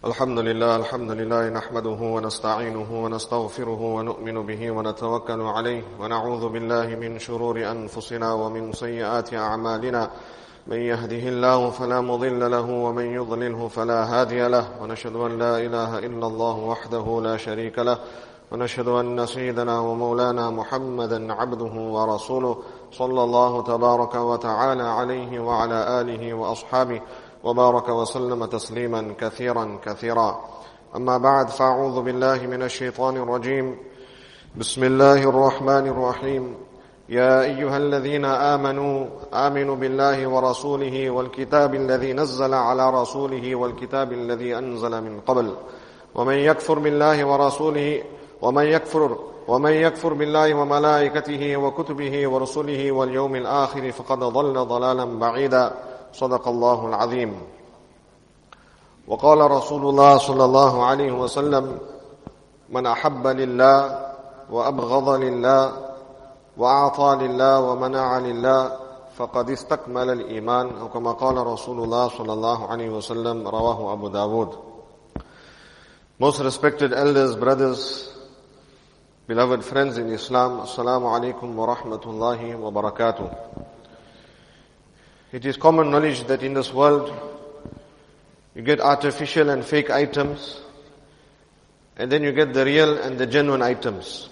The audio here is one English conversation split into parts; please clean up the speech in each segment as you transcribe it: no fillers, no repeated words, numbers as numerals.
الحمد لله نحمده ونستعينه ونستغفره ونؤمن به ونتوكل عليه ونعوذ بالله من شرور أنفسنا ومن سيئات أعمالنا من يهده الله فلا مضل له ومن يضلله فلا هادي له ونشهد أن لا إله إلا الله وحده لا شريك له ونشهد أن سيدنا ومولانا محمدا عبده ورسوله صلى الله تبارك وتعالى عليه وعلى آله وأصحابه وبارك وسلم تسليما كثيرا أما بعد فأعوذ بالله من الشيطان الرجيم بسم الله الرحمن الرحيم يا أيها الذين آمنوا بالله ورسوله والكتاب الذي نزل على رسوله والكتاب الذي أنزل من قبل ومن يكفر بالله ورسوله ومن يكفر بالله وملائكته وكتبه ورسله واليوم الآخر فقد ضل ضلالا بعيدا صدق الله العظيم. وقال رسول الله صلى الله عليه وسلم من أحب لله وأبغض لله وأعطى لله ومنع لله فقد استكمل الإيمان أو كما قال رسول الله صلى الله عليه وسلم رواه Abu Dawud. Most respected elders, brothers, beloved friends in Islam, Assalamu alaikum wa rahmatullahi wa barakatuh. It is common knowledge that in this world you get artificial and fake items, and then you get the real and the genuine items.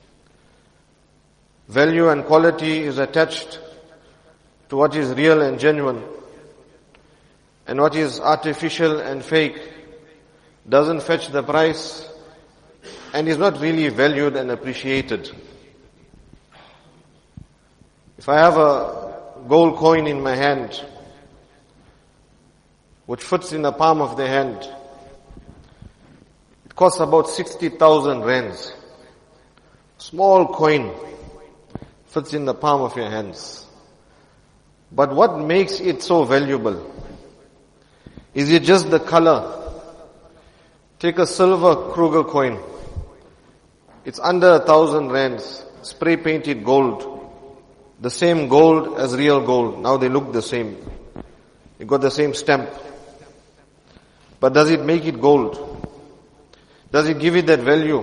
Value and quality is attached to what is real and genuine, and what is artificial and fake doesn't fetch the price and is not really valued and appreciated. If I have a gold coin in my hand, which fits in the palm of the hand, it costs about 60,000 rands. Small coin fits in the palm of your hands. But what makes it so valuable? Is it just the color? Take a silver Kruger coin. It's under 1,000 rands, spray painted gold. The same gold as real gold. Now they look the same. It got the same stamp. But does it make it gold? Does it give it that value?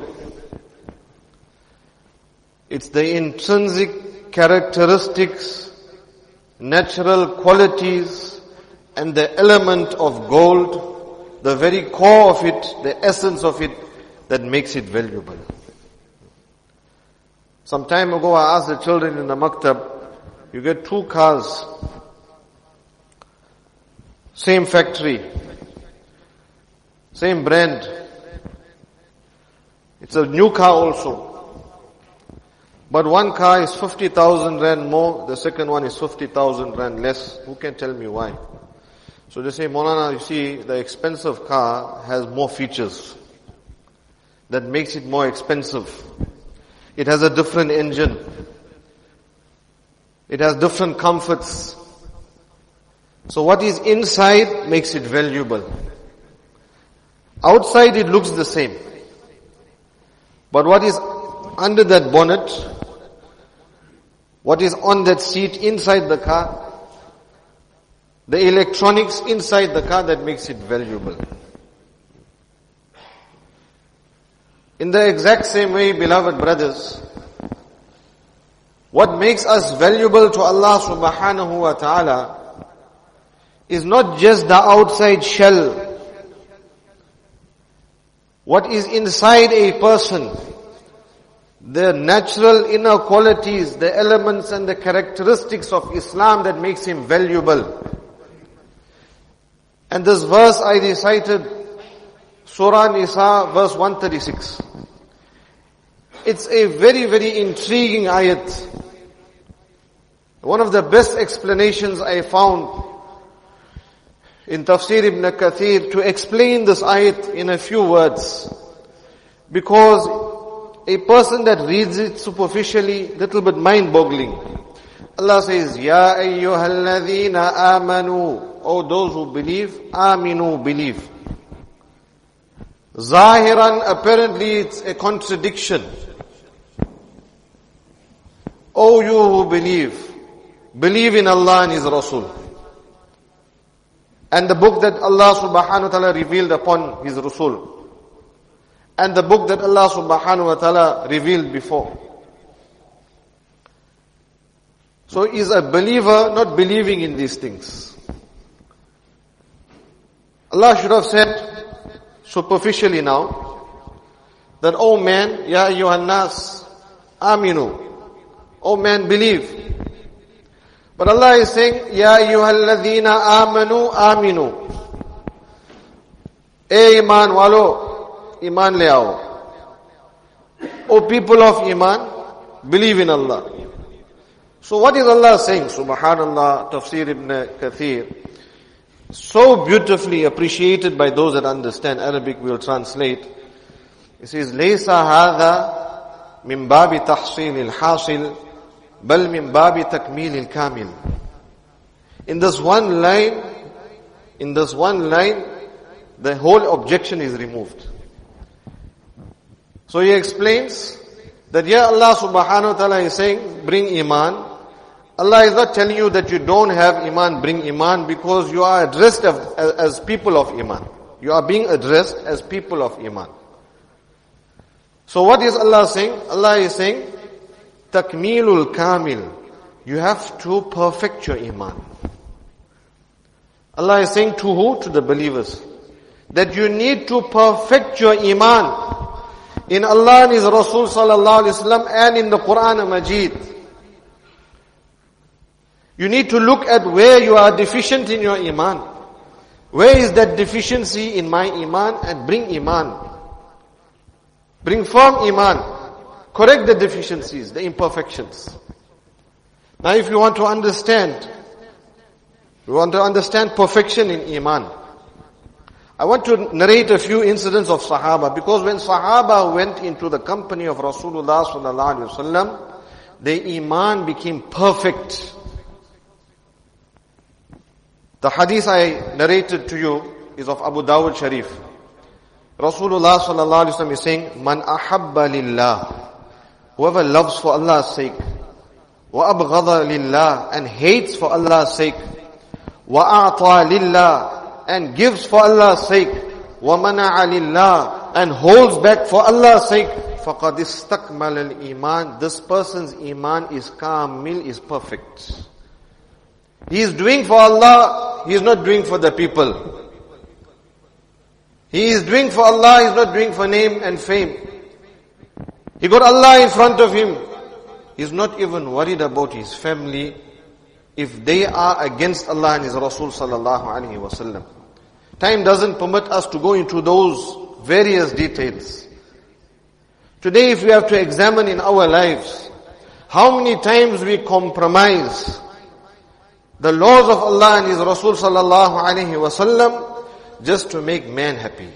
It's the intrinsic characteristics, natural qualities, and the element of gold, the very core of it, the essence of it, that makes it valuable. Some time ago I asked the children in the maktab, you get 2 cars, same factory, same brand. It's a new car also. But one car is 50,000 rand more, the second one is 50,000 rand less. Who can tell me why? So they say, Maulana, you see, the expensive car has more features that makes it more expensive. It has a different engine. It has different comforts. So what is inside makes it valuable. Outside it looks the same. But what is under that bonnet, what is on that seat inside the car, the electronics inside the car, that makes it valuable. In the exact same way, beloved brothers, what makes us valuable to Allah subhanahu wa ta'ala is not just the outside shell. What is inside a person, the natural inner qualities, the elements and the characteristics of Islam that makes him valuable. And this verse I recited, Surah Nisa, verse 136. It's a very, very intriguing ayat. One of the best explanations I found in Tafsir Ibn Kathir to explain this ayat in a few words. Because a person that reads it superficially, little bit mind-boggling. Allah says, Ya ayyuhalladhina amanu, O those who believe, aminu, believe. Zahiran, apparently it's a contradiction. O you who believe in Allah and His Rasul. and the book that Allah subhanahu wa ta'ala revealed upon His Rasul, and the book that Allah subhanahu wa ta'ala revealed before. So is a believer not believing in these things? Allah should have said superficially now that, oh man, ya ayyuhan nas, aminu. Oh man, believe. But Allah is saying, ya ayyuhalladhina amanu, aminu. E iman walo, iman le aao. O people of iman, believe in Allah. So what is Allah saying? Subhanallah, Tafsir Ibn Kathir, so beautifully appreciated by those that understand Arabic, will translate. It says, لَيْسَ هَذَا مِنْ بَابِ تَحْصِيلِ الْحَاصِلِ بَلْ مِنْ بَابِ تَكْمِيلِ الْكَامِلِ. In this one line, the whole objection is removed. So he explains that here Allah subhanahu wa ta'ala is saying, bring iman. Allah is not telling you that you don't have iman, bring iman, because you are addressed as people of iman. You are being addressed as people of iman. So what is Allah saying? Allah is saying, takmilul kamil. You have to perfect your iman. Allah is saying to who? To the believers. That you need to perfect your iman in Allah and His Rasul sallallahu alaihi wasallam and in the Quran al-Majid. You need to look at where you are deficient in your iman. Where is that deficiency in my iman, and bring iman. Bring firm iman. Correct the deficiencies, the imperfections. Now if you want to understand perfection in iman, I want to narrate a few incidents of Sahaba, because when Sahaba went into the company of Rasulullah sallallahu alaihi wasallam, their iman became perfect. The hadith I narrated to you is of Abu Dawud Sharif. Rasulullah sallallahu alaihi wasallam is saying, "Man ahabba lillah," whoever loves for Allah's sake, wa abghadha lillah, and hates for Allah's sake, wa a'ta lillah, and gives for Allah's sake, wa mana'a lillah, and holds back for Allah's sake, faqad istakmala al-iman. This person's iman is kamil, is perfect. He is doing for Allah, he is not doing for the people. He is doing for Allah, he is not doing for name and fame. He got Allah in front of him. He is not even worried about his family if they are against Allah and His Rasul sallallahu alaihi wasallam. Time doesn't permit us to go into those various details. Today, if we have to examine in our lives, how many times we compromise the laws of Allah and His Rasul sallallahu alaihi wasallam just to make man happy.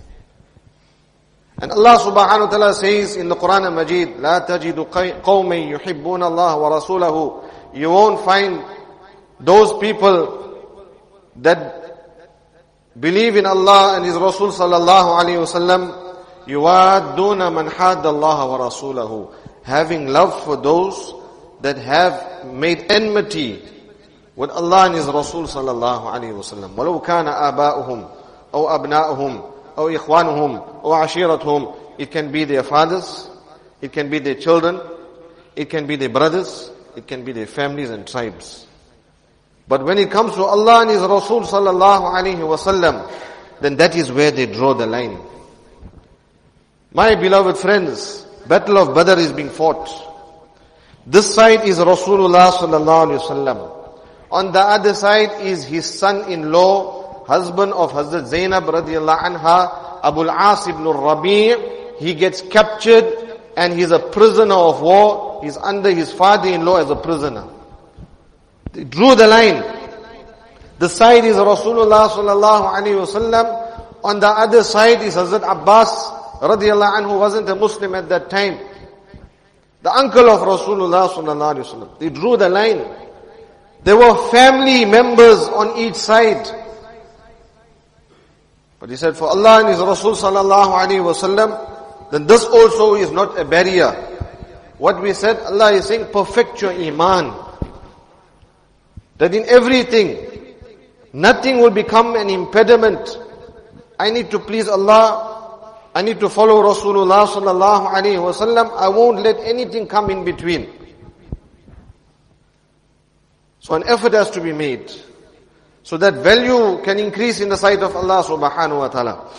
And Allah subhanahu wa ta'ala says in the Quran al-Majid, لا تجد قوم يحبون الله ورسوله. You won't find those people that believe in Allah and His Rasul sallallahu alaihi wasallam, يوادون من حاد الله ورسوله, having love for those that have made enmity with Allah and His Rasul sallallahu alayhi wa sallam. وَلَوْ كَانَ آبَاؤُهُمْ أَوْ أَبْنَاؤُهُمْ أَوْ إِخْوَانُهُمْ أَوْ عَشِيرَتُهُمْ. It can be their fathers, it can be their children, it can be their brothers, it can be their families and tribes. But when it comes to Allah and His Rasul sallallahu alayhi wa sallam, then that is where they draw the line. My beloved friends, Battle of Badr is being fought. This side is Rasulullah sallallahu alayhi wa sallam. On the other side is his son-in-law, husband of Hazrat Zainab radiallahu anha, Abu al-As ibn al-Rabi'. He gets captured and he's a prisoner of war. He's under his father-in-law as a prisoner. They drew the line. The side is Rasulullah sallallahu alayhi wa sallam. On the other side is Hazrat Abbas radiallahu anhu, who wasn't a Muslim at that time, the uncle of Rasulullah sallallahu alayhi wa sallam. They drew the line. There were family members on each side. But he said, for Allah and His Rasul sallallahu alaihi wasallam, then this also is not a barrier. What we said, Allah is saying, perfect your iman. That in everything, Nothing will become an impediment. I need to please Allah. I need to follow Rasulullah sallallahu alaihi wasallam. I won't let anything come in between. So an effort has to be made, so that value can increase in the sight of Allah subhanahu wa ta'ala.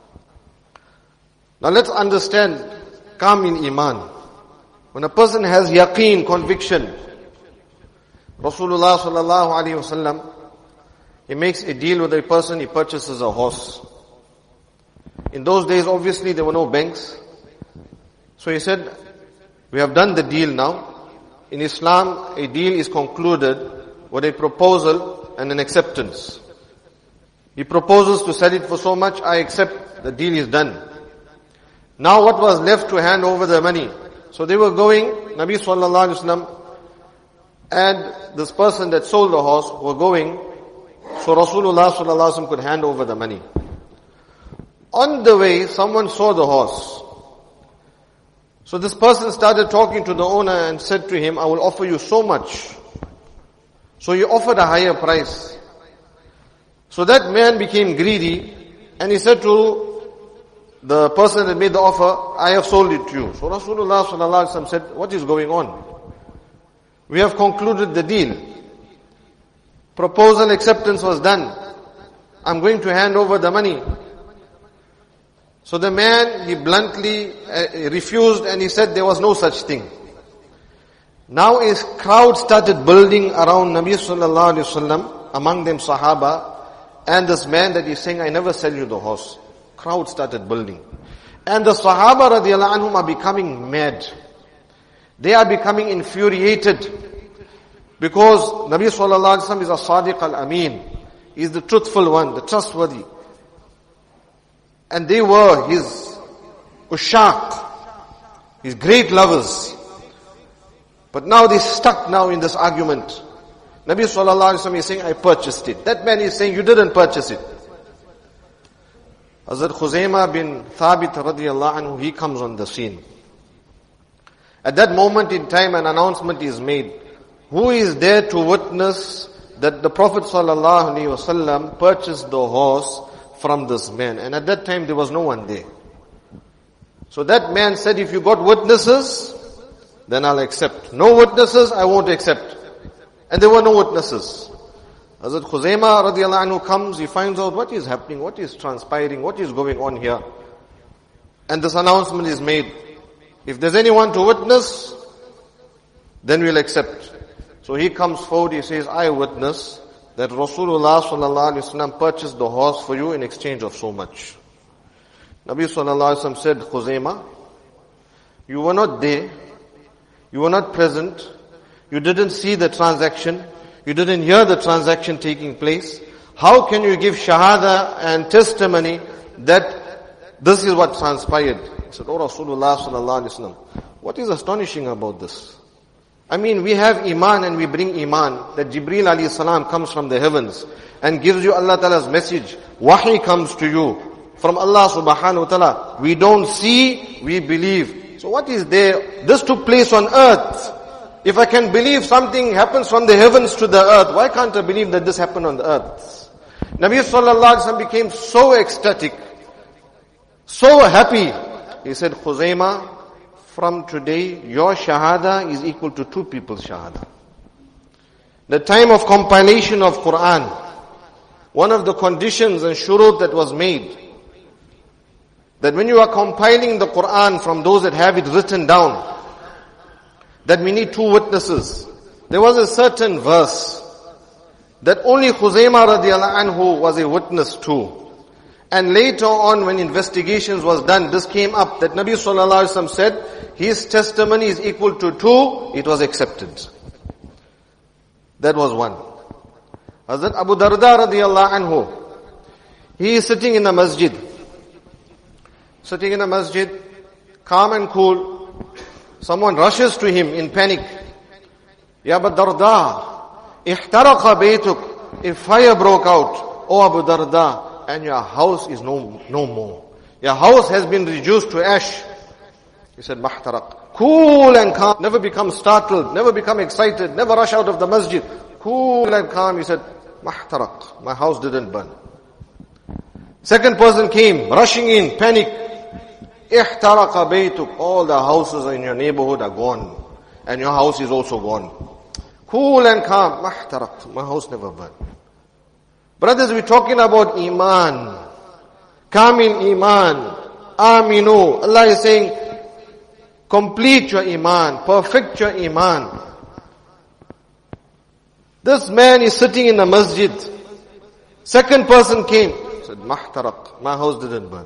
Now let's understand Kamil Iman. When a person has yaqeen, conviction, Rasulullah sallallahu alaihi wasallam, he makes a deal with a person, he purchases a horse. In those days, obviously, there were no banks. So he said, we have done the deal now. In Islam, a deal is concluded with a proposal and an acceptance. He proposes to sell it for so much, I accept, the deal is done. Now what was left to hand over the money? So they were going, Nabi sallallahu alaihi wasallam and this person that sold the horse were going, so Rasulullah sallallahu alaihi wasallam could hand over the money. On the way, someone saw the horse. So this person started talking to the owner and said to him, I will offer you so much. So he offered a higher price. So that man became greedy and he said to the person that made the offer, I have sold it to you. So Rasulullah sallallahu alaihi wasallam said, what is going on? We have concluded the deal. Proposal acceptance was done. I'm going to hand over the money. So the man, he bluntly refused and he said there was no such thing. Now a crowd started building around Nabi sallallahu alaihi wasallam, among them Sahaba, and this man that is saying, I never sell you the horse. Crowd started building. And the Sahaba radiallahu anhum are becoming mad. They are becoming infuriated. Because Nabi sallallahu alaihi wasallam is a Sadiq al-Amin. He is the truthful one, the trustworthy. And they were his ushaq, his great lovers. But now they stuck now in this argument. Nabi sallallahu alaihi wasallam is saying, I purchased it. That man is saying, you didn't purchase it. Hazrat Khuzaimah bin Thabit radiyallahu anhu, he comes on the scene. At that moment in time, an announcement is made. Who is there to witness that the Prophet sallallahu alaihi wasallam purchased the horse from this man? And at that time, there was no one there. So that man said, if you got witnesses, then I'll accept. No witnesses, I won't accept. And there were no witnesses. Hazrat Khuzaimah radiallahu anhu comes, he finds out what is happening, what is transpiring, what is going on here. And this announcement is made. If there's anyone to witness, then we'll accept. So he comes forward, he says, I witness that Rasulullah sallallahu alaihi wasallam purchased the horse for you in exchange of so much. Nabi sallallahu alaihi wasallam said, Khuzaimah, you were not there, you were not present, you didn't see the transaction, you didn't hear the transaction taking place. How can you give shahada and testimony that this is what transpired? He said, Oh Rasulullah sallallahu alaihi wasallam, what is astonishing about this? I mean, we have iman and we bring iman that Jibreel alayhi salam comes from the heavens and gives you Allah Ta'ala's message. Wahi comes to you from Allah subhanahu wa ta'ala. We don't see, we believe. So what is there? This took place on earth. If I can believe something happens from the heavens to the earth, why can't I believe that this happened on the earth? Nabi sallallahu alaihi wasallam became so ecstatic, so happy. He said, Khuzaimah, from today, your shahada is equal to two people's shahada. The time of compilation of Quran, one of the conditions and shurut that was made, that when you are compiling the Quran from those that have it written down, that we need two witnesses. There was a certain verse that only Khuzaimah radiallahu anhu was a witness to. And later on, when investigations was done, this came up that Nabi sallallahu alaihi wasallam said, his testimony is equal to two, it was accepted. That was one. Hazrat Abu Darda radiallahu anhu, he is sitting in the masjid. Sitting in the masjid, calm and cool. Someone rushes to him in panic. Ya Abu Darda, ihtaraqa baytuk. A fire broke out. Oh Abu Darda, and your house is no more. Your house has been reduced to ash. He said, Mahtaraq. Cool and calm. Never become startled. Never become excited. Never rush out of the masjid. Cool and calm. He said, mahtaraq. My house didn't burn. Second person came, rushing in, panic. Ihtaraqa baytuk. All the houses in your neighborhood are gone. And your house is also gone. Cool and calm. Mahtaraq. My house never burned. Brothers, we're talking about iman. Kamil iman. Aminu. Allah is saying, complete your iman. Perfect your iman. This man is sitting in the masjid. Second person came. Said, mahtaraq. My house didn't burn.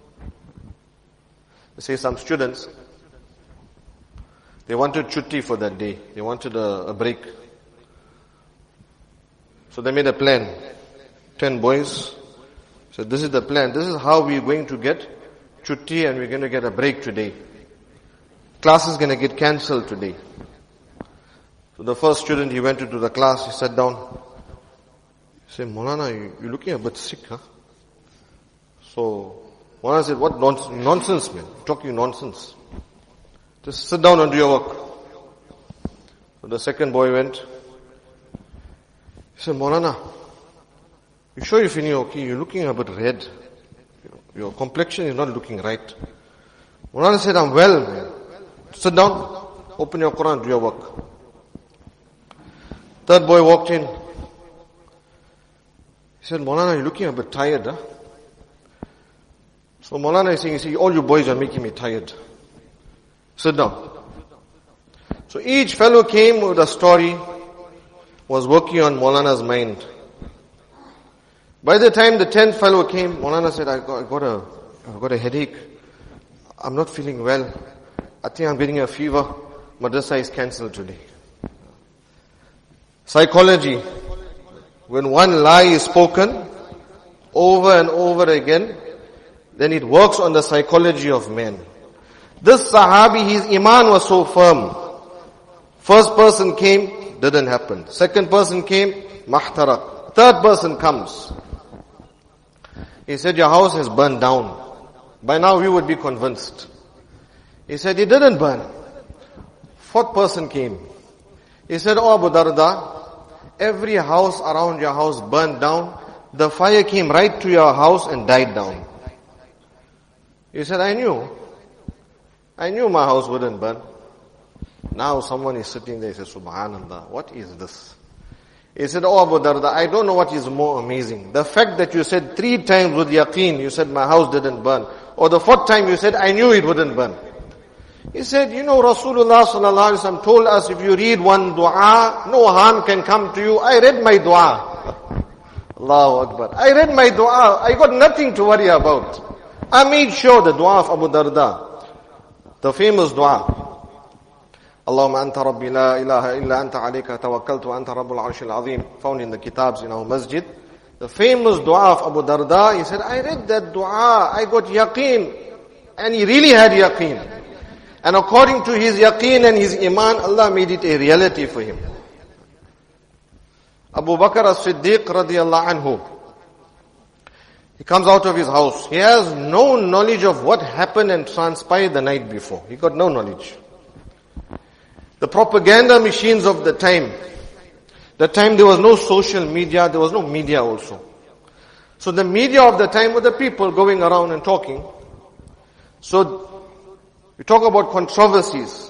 They say some students, they wanted chutti for that day. They wanted a break. So they made a plan. 10 boys. So this is the plan. This is how we're going to get chutti and we're going to get a break today. Class is going to get cancelled today. So the first student, he went into the class, he sat down. He said, Maulana, you're looking a bit sick, huh? So Maulana said, what nonsense, man. You're talking nonsense. Just sit down and do your work. So the second boy went. He said, Maulana, you sure you're feeling okay? You're looking a bit red. Your complexion is not looking right. Maulana said, I'm well, man. Sit down, open your Quran, do your work. Third boy walked in. He said, Maulana, you're looking a bit tired, huh? So Maulana is saying, you see, all you boys are making me tired. Sit down. So each fellow came with a story, was working on Maulana's mind. By the time the 10th fellow came, Maulana said, I've got a headache. I'm not feeling well. I think I'm getting a fever. Madrasa is cancelled today. Psychology. When one lie is spoken over and over again, then it works on the psychology of men. This Sahabi, his iman was so firm. First person came, didn't happen. Second person came, mahtaraq. Third person comes. He said, your house has burned down. By now we would be convinced. He said, it didn't burn. Fourth person came. He said, oh Abu Darda, every house around your house burned down. The fire came right to your house and died down. He said, I knew my house wouldn't burn. Now someone is sitting there, he says, Subhanallah, what is this? He said, oh Abu Darda, I don't know what is more amazing. The fact that you said 3 times with yaqeen, you said my house didn't burn. Or the 4th time you said, I knew it wouldn't burn. He said, you know, Rasulullah sallallahu alaihi wasallam told us if you read one dua, no harm can come to you. I read my dua. Allahu Akbar. I read my dua. I got nothing to worry about. I made sure the dua of Abu Darda, the famous dua. Allahumma anta rabbi la ilaha illa anta alayka tawakkaltu anta rabbul arshil azim, found in the kitabs in our masjid. The famous dua of Abu Darda, he said, I read that dua, I got yaqeen. And he really had yaqeen. And according to his yaqeen and his iman, Allah made it a reality for him. Abu Bakr as-Siddiq radiyallahu anhu, he comes out of his house. He has no knowledge of what happened and transpired the night before. He got no knowledge. The propaganda machines of the time there was no social media, there was no media also. So the media of the time were the people going around and talking. So we talk about controversies.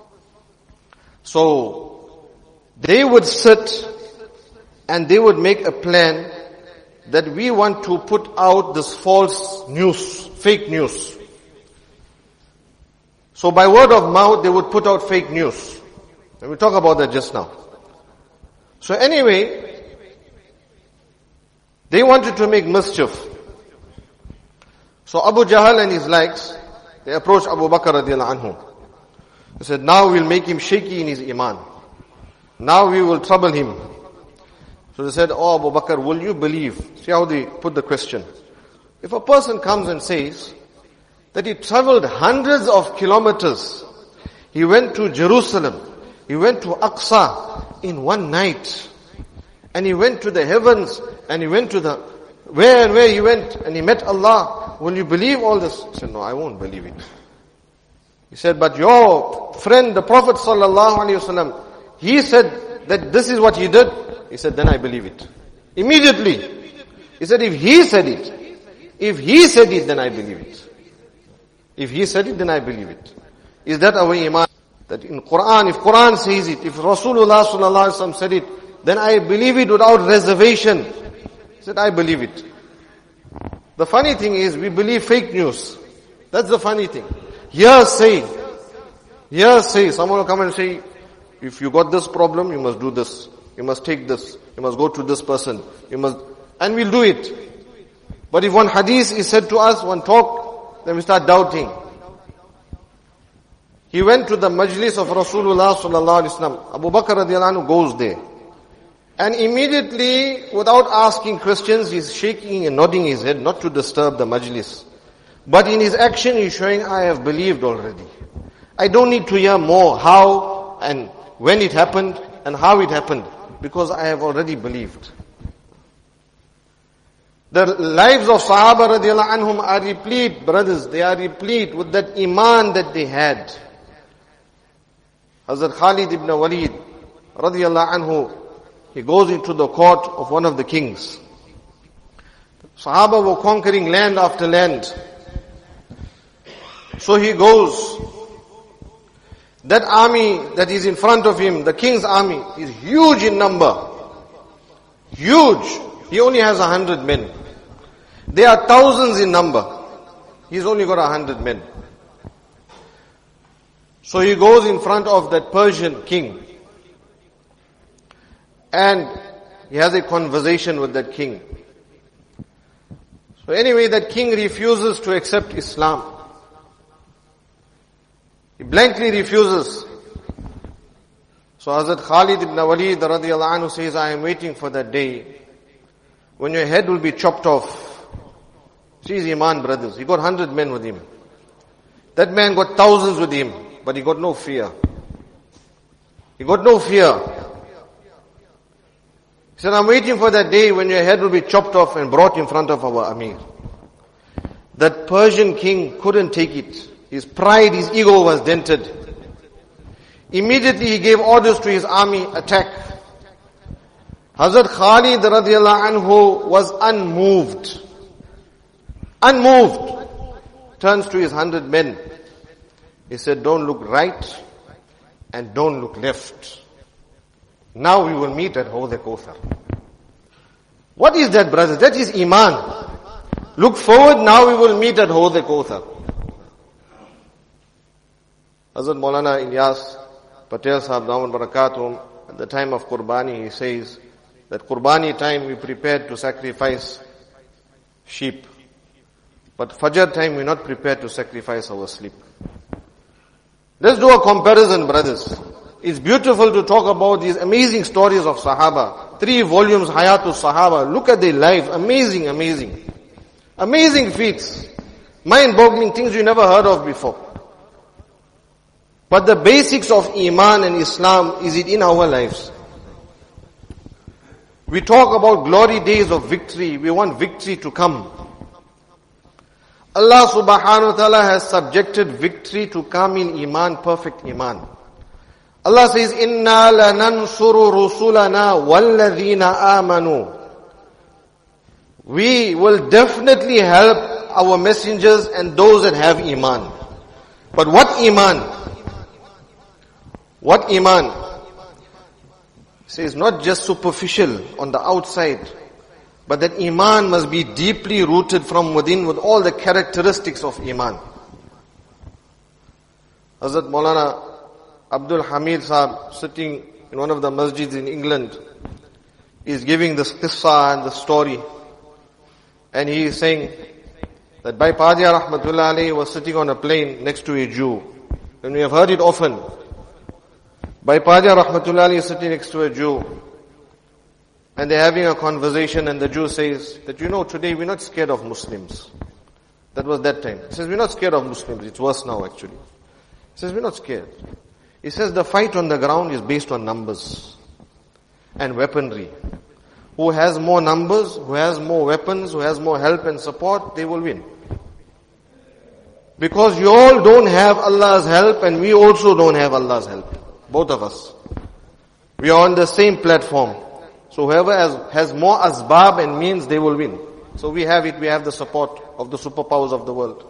So they would sit and they would make a plan that we want to put out this false news, fake news. So by word of mouth, they would put out fake news. And we'll talk about that just now. So anyway, they wanted to make mischief. So Abu Jahl and his likes, they approached Abu Bakr radiallahu anhu. They said, now we'll make him shaky in his iman. Now we will trouble him. So they said, oh Abu Bakr, will you believe? See how they put the question. If a person comes and says that he traveled hundreds of kilometers, he went to Jerusalem, he went to Aqsa in one night, and he went to the heavens, and he went to the, where he went, and he met Allah, will you believe all this? He said, no, I won't believe it. He said, but your friend, the Prophet sallallahu alaihi wasallam, he said that this is what he did. He said, then I believe it. Immediately. He said, if he said it, then I believe it. If he said it, then I believe it. Is that our iman? That in Quran, if Quran says it, if Rasulullah sallallahu alaihi wasallam said it, then I believe it without reservation. He said, I believe it. The funny thing is, we believe fake news. That's the funny thing. Hearsay. Someone will come and say, if you got this problem, you must do this. You must take this. You must go to this person. And we'll do it. But if one hadith is said to us, one talk, then we start doubting. He went to the majlis of Rasulullah sallallahu alaihi wasallam. Abu Bakr radiallahu anhu goes there. And immediately, without asking questions, he's shaking and nodding his head, not to disturb the majlis. But in his action, he's showing, I have believed already. I don't need to hear more how and when it happened and how it happened, because I have already believed. The lives of Sahaba radiallahu anhum are replete, brothers, they are replete with that iman that they had. Hazrat Khalid ibn Walid radiallahu anhu, he goes into the court of one of the kings. Sahaba were conquering land after land. So he goes. That army that is in front of him, the king's army, is huge in number. Huge. He only has 100 men. They are thousands in number. He's only got 100 men. So he goes in front of that Persian king. And he has a conversation with that king. So anyway, that king refuses to accept Islam. He blankly refuses. So Hazrat Khalid ibn Walid radiallahu anhu says, I am waiting for that day when your head will be chopped off. See his iman, brothers. He got 100 men with him. That man got thousands with him, but he got no fear. He got no fear. He said, I'm waiting for that day when your head will be chopped off and brought in front of our Amir. That Persian king couldn't take it. His pride, his ego was dented. Immediately he gave orders to his army, attack. Hazrat Khalid radiallahu anhu was unmoved. Unmoved. Turns to his 100 men. He said, don't look right and don't look left. Now we will meet at Hawd al-Kawthar. What is that, brothers? That is iman. Look forward, now we will meet at Hawd al-Kawthar. Hazrat Maulana Ilyas Patel Sahab Daman Barakatum, at the time of Qurbani, he says that Qurbani time we prepared to sacrifice sheep. But Fajr time we're not prepared to sacrifice our sleep. Let's do a comparison, brothers. It's beautiful to talk about these amazing stories of Sahaba. 3 volumes, Hayatul Sahaba. Look at their lives. Amazing, amazing. Amazing feats. Mind-boggling things you never heard of before. But the basics of Iman and Islam, is it in our lives? We talk about glory days of victory. We want victory to come. Allah subhanahu wa ta'ala has subjected victory to come in Iman, perfect Iman. Allah says, Inna lanansuru rusulana walladhina amanu. We will definitely help our messengers and those that have Iman. But what Iman? What Iman? It says not just superficial on the outside, but that Iman must be deeply rooted from within with all the characteristics of Iman. Hazrat Maulana Abdul Hamid Sahab, sitting in one of the masjids in England, is giving this qissa and the story. And he is saying that Bhai Padia Rahmatullah alayhi was sitting on a plane next to a Jew. And we have heard it often. Bhai Padia Rahmatullah alayhi is sitting next to a Jew. And they're having a conversation, and the Jew says that, today we're not scared of Muslims. That was that time. He says, we're not scared of Muslims. It's worse now actually. He says, we're not scared. He says, the fight on the ground is based on numbers and weaponry. Who has more numbers, who has more weapons, who has more help and support, they will win. Because you all don't have Allah's help, and we also don't have Allah's help. Both of us. We are on the same platform. So whoever has more asbab and means, they will win. So we have it, we have the support of the superpowers of the world.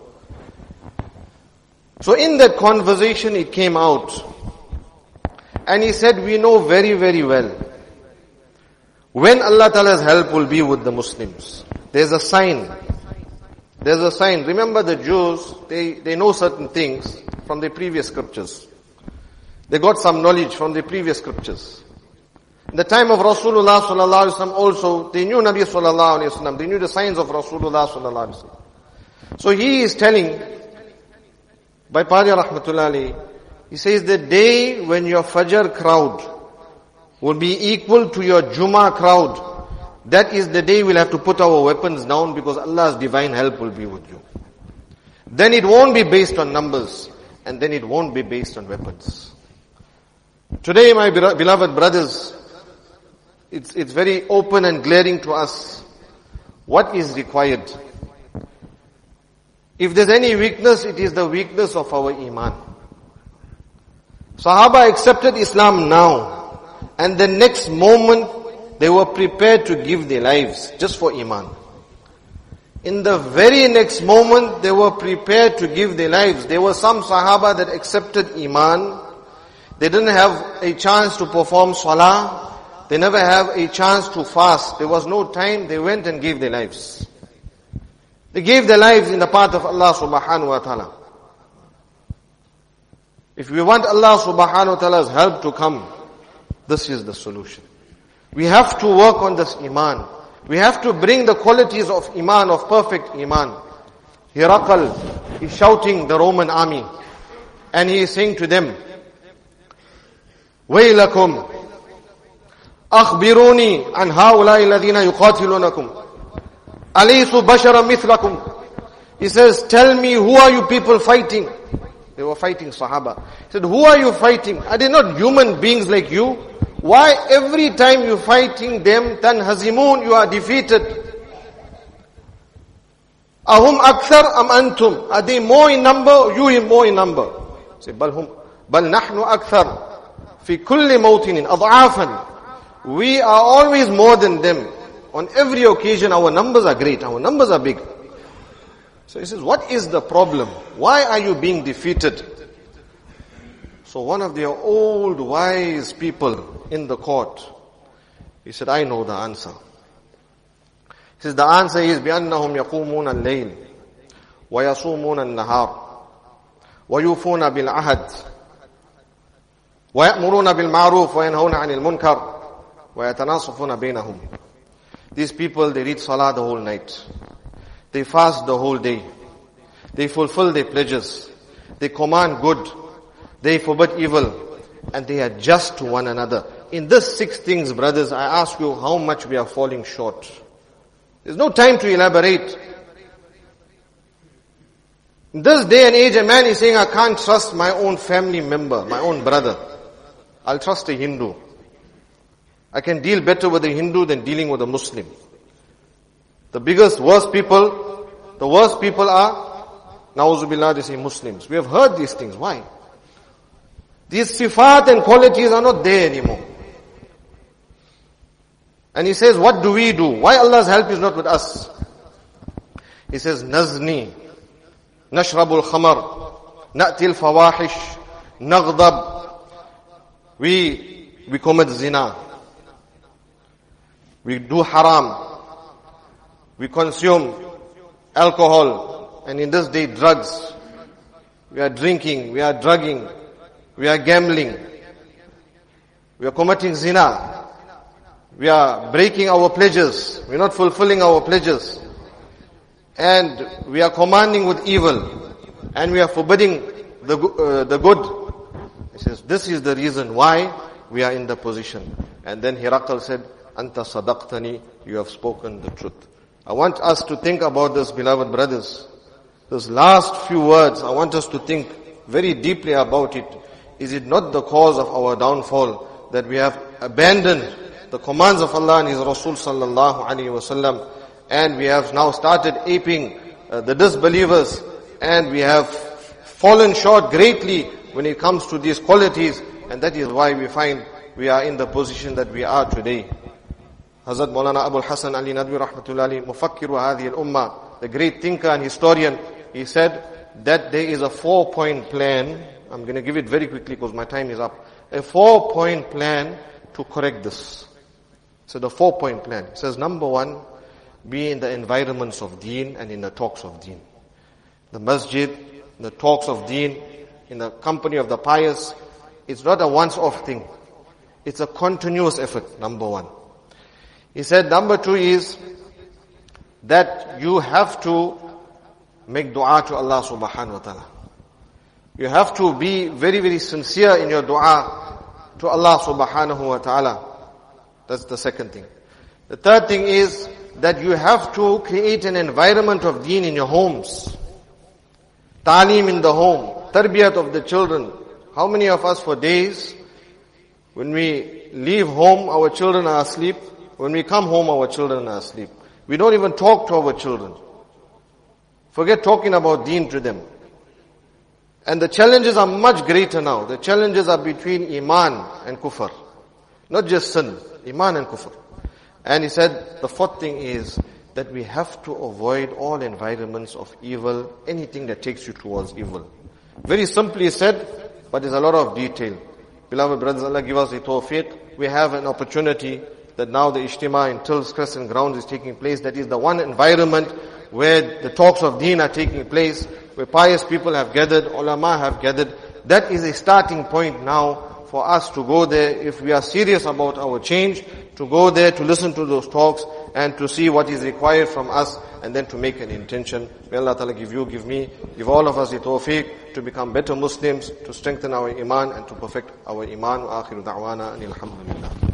So in that conversation it came out. And he said, we know very, very well when Allah Ta'ala's help will be with the Muslims. There's a sign. There's a sign. Remember the Jews, they know certain things from the previous scriptures. They got some knowledge from the previous scriptures. In the time of Rasulullah sallallahu alaihi wasallam also, they knew Nabi sallallahu alaihi wasallam. They knew the signs of Rasulullah sallallahu alaihi wasallam. So he is telling, by Pari rahmatullah alayhi, he says the day when your Fajr crowd will be equal to your Jummah crowd, that is the day we'll have to put our weapons down because Allah's divine help will be with you. Then it won't be based on numbers, and then it won't be based on weapons. Today, my beloved brothers, it's very open and glaring to us what is required. If there's any weakness, it is the weakness of our iman. Sahaba accepted Islam now, and the next moment they were prepared to give their lives just for iman. In the very next moment they were prepared to give their lives. There were some Sahaba that accepted iman. They didn't have a chance to perform salah. They never have a chance to fast. There was no time. They went and gave their lives. They gave their lives in the path of Allah subhanahu wa ta'ala. If we want Allah subhanahu wa ta'ala's help to come, this is the solution. We have to work on this iman. We have to bring the qualities of iman, of perfect iman. Hiraqal is shouting the Roman army, and he is saying to them, وَيْلَكُمْ أَخْبِرُونِي عَنْ هَؤُلَاءِ الَّذِينَ يُقَاتِلُونَكُمْ أَلَيْسُ بَشَرًا مِثْلَكُمْ. He says, tell me, who are you people fighting? They were fighting Sahaba. He said, who are you fighting? Are they not human beings like you? Why every time you fighting them, tanhazimun, you are defeated? Ahum akthar am antum? Are they more in number? You more in number. Say, bal nahnu akthar fi kulli mawtinin ad'afan. We are always more than them. On every occasion, our numbers are great. Our numbers are big. So he says, what is the problem? Why are you being defeated? So one of their old wise people in the court, he said, I know the answer. He says, the answer is, بِأَنَّهُمْ يَقُومُونَ اللَّيْلِ وَيَصُومُونَ النَّهَارِ وَيُوفُونَ بِالْعَهَدِ وَيَأْمُرُونَ بِالْمَعْرُوفِ وَيَنْهَوْنَ عَنِ الْمُنْكَرِ وَيَتَنَاصَفُونَ بَيْنَهُمْ. These people, they read salah the whole night. They fast the whole day. They fulfill their pledges. They command good. They forbid evil. And they are just to one another. In these 6 things, brothers, I ask you how much we are falling short. There's no time to elaborate. In this day and age, a man is saying, I can't trust my own family member, my own brother. I'll trust a Hindu. I can deal better with a Hindu than dealing with a Muslim. The worst people are, na'uzubillah, they say Muslims. We have heard these things. Why? These sifat and qualities are not there anymore. And he says, what do we do? Why Allah's help is not with us? He says, nazni, nashrabul khamar, na'til fawahish, naghdab. We commit zina. We do haram. We consume alcohol, and in this day drugs. We are drinking, we are drugging, we are gambling, we are committing zina, we are breaking our pledges, we are not fulfilling our pledges, and we are commanding with evil, and we are forbidding the good. He says, this is the reason why we are in the position. And then Hiraqal said, Anta sadaqtani, you have spoken the truth. I want us to think about this, beloved brothers. Those last few words, I want us to think very deeply about it. Is it not the cause of our downfall that we have abandoned the commands of Allah and His Rasul sallallahu alaihi wasallam, and we have now started aping the disbelievers, and we have fallen short greatly when it comes to these qualities, and that is why we find we are in the position that we are today. Hazrat Maulana Abul Hasan Ali Nadwi Rahmatullahi, Mufakkiru Hadhi al-Ummah, the great thinker and historian, he said that there is a 4-point plan. I'm going to give it very quickly because my time is up. A 4-point plan to correct this. So the 4-point plan. It says, number 1, be in the environments of deen and in the talks of deen. The masjid, the talks of deen, in the company of the pious, it's not a once-off thing. It's a continuous effort, number 1. He said, number 2 is that you have to make dua to Allah subhanahu wa ta'ala. You have to be very, very sincere in your dua to Allah subhanahu wa ta'ala. That's the second thing. The third thing is that you have to create an environment of deen in your homes. Ta'aleem in the home, tarbiyat of the children. How many of us for days, when we leave home, our children are asleep. When we come home, our children are asleep. We don't even talk to our children. Forget talking about deen to them. And the challenges are much greater now. The challenges are between iman and kufr. Not just sin, iman and kufr. And he said, the fourth thing is that we have to avoid all environments of evil, anything that takes you towards evil. Very simply said, but there's a lot of detail. Beloved brothers, Allah give us the tawfiq. We have an opportunity that now the Ijtima in Tills Crescent Grounds is taking place. That is the one environment where the talks of deen are taking place, where pious people have gathered, ulama have gathered. That is a starting point now for us to go there, if we are serious about our change, to go there, to listen to those talks, and to see what is required from us, and then to make an intention. May Allah Ta'ala give you, give me, give all of us the tawfiq to become better Muslims, to strengthen our iman and to perfect our iman. Wa akhiru da'wana anil hamdulillah.